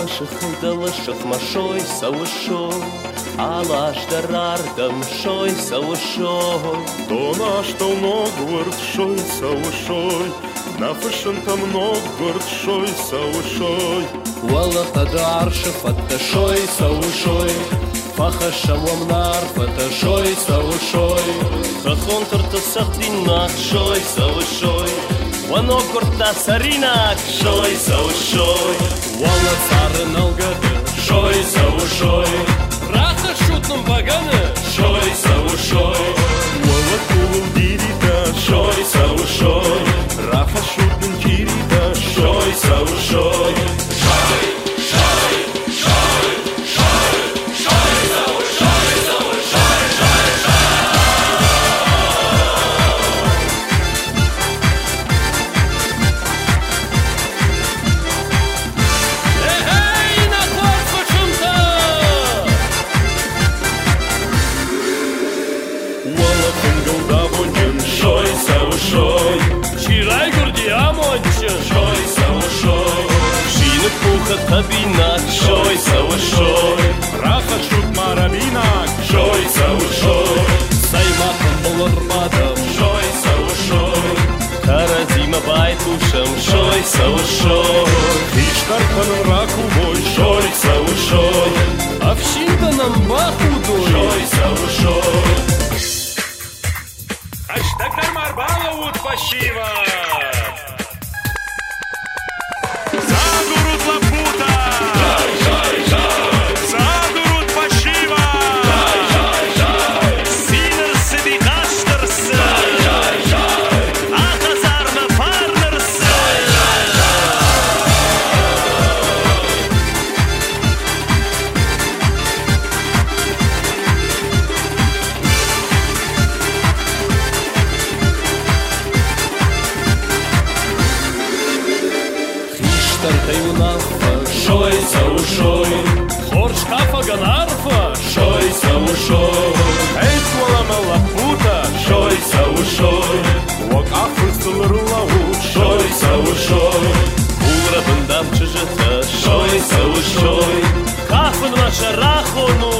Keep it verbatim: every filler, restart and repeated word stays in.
Dalashach and dalashach mashoy sawashoy Alash darardam shoy sawashoy Дона что много шой савушой Нафашен там много шой савушой Walla qadar shafat shoy sawashoy Fakhasha wamnar fata shoy sawashoy Khon tarta sakhdina shoy sawashoy Wano korta sarina shoy sawashoy Walla sarın algadı shoy sawashoy Raha şutnum bagane shoy sawashoy Вала кулу дирида shoy sawashoy Рафа шутн кирида shoy sawashoy Shoy sawashoy Shiray gurdi amonche Shoy sawashoy Shine pucha tabinak Shoy sawashoy Раха шут марабинак Shoy sawashoy Saymakam bolarmadam Shoy sawashoy Karazima baytusham Shoy sawashoy Иштаркан раку бой Shoy sawashoy Afshindanam bahudoi Shoy sawashoy Аштакар марбала ут пашива Задурут лапута Задурут пашива Sinner sidi gashterse Achazarna farnerse Shoy sawashoy Horsh kafa ganarfa Shoy sawashoy Эйт вала лапута Shoy sawashoy Вак ахвыстыл рулавут Shoy sawashoy Ura bandam chajata Shoy sawashoy Kafan vacha rachonu